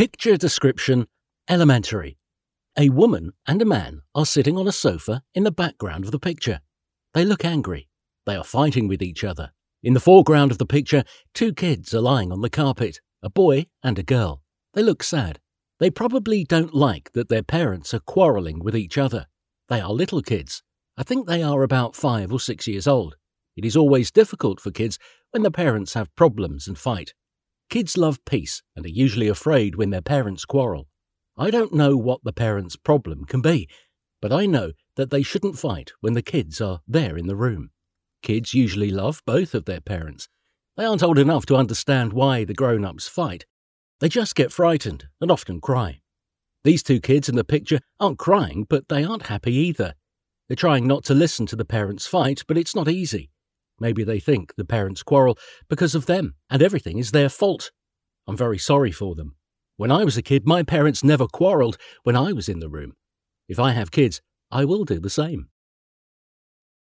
Picture description: elementary. A woman and a man are sitting on a sofa in the background of the picture. They look angry. They are fighting with each other. In the foreground of the picture, two kids are lying on the carpet, a boy and a girl. They look sad. They probably don't like that their parents are quarrelling with each other. They are little kids. I think they are about 5 or 6 years old. It is always difficult for kids when the parents have problems and fight. Kids love peace and are usually afraid when their parents quarrel. I don't know what the parents' problem can be, but I know that they shouldn't fight when the kids are there in the room. Kids usually love both of their parents. They aren't old enough to understand why the grown-ups fight. They just get frightened and often cry. These two kids in the picture aren't crying, but they aren't happy either. They're trying not to listen to the parents fight, but it's not easy. Maybe they think the parents quarrel because of them and everything is their fault. I'm very sorry for them. When I was a kid, my parents never quarrelled when I was in the room. If I have kids, I will do the same.